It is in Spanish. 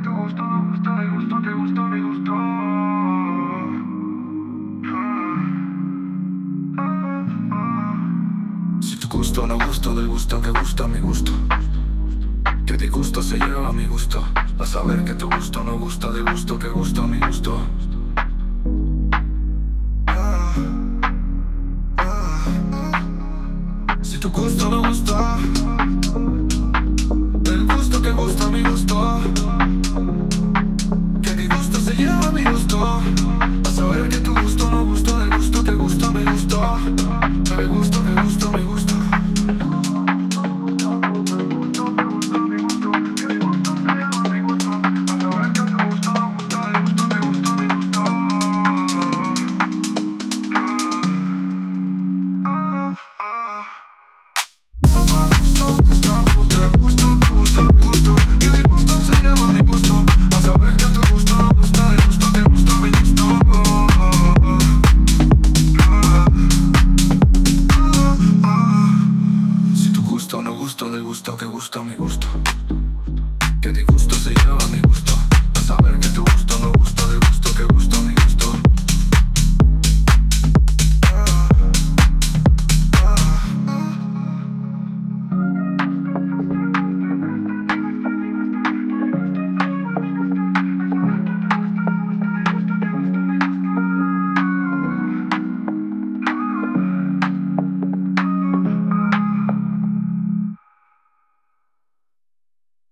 te gusta, me gusta, me gusta, te gusta, me gusta. Si tu gusto no gusto del gusto que gusta mi gusto, que de gusto se lleva mi gusto, a saber que tu gusto no gusta del gusto que gusta mi gusto. Si tu gusto no gusta del gusto que gusta mi gusto, que mi gusto se lleva mi gusto.